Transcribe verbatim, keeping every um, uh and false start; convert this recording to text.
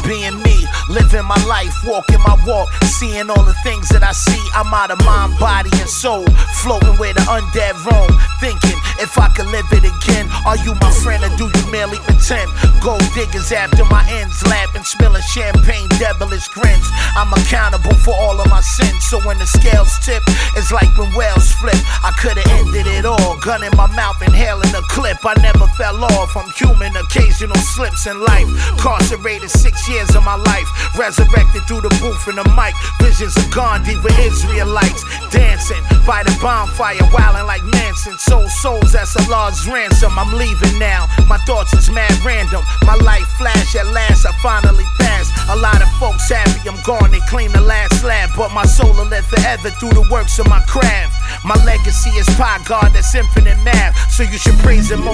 being me, living my life, walking my walk, seeing all the things that I see. I'm out of mind, body, and soul, floating where the undead roam, thinking if I could live it again. Are you my friend or do you merely pretend? Gold diggers after my ends, laughing, spilling champagne, devilish grins. I'm accountable for all of my sins, so when the scales tip, it's like when whales flip. I could've ended it all, gun in my mouth, inhaling a clip. I never fell off, I'm human, occasional slips in life. Incarcerated six years of my life, resurrected through the booth and the mic. Visions of Gandhi with Israelites, dancing by the bonfire, wilding like Manson. Sold souls, that's a large ransom. I'm leaving now, my thoughts is mad random. My life flash at last, I finally passed. A lot of folks happy I'm gone, they clean the last slab, but my soul will live forever through the works of my craft. My legacy is pie God, that's infinite math, so you should praise him.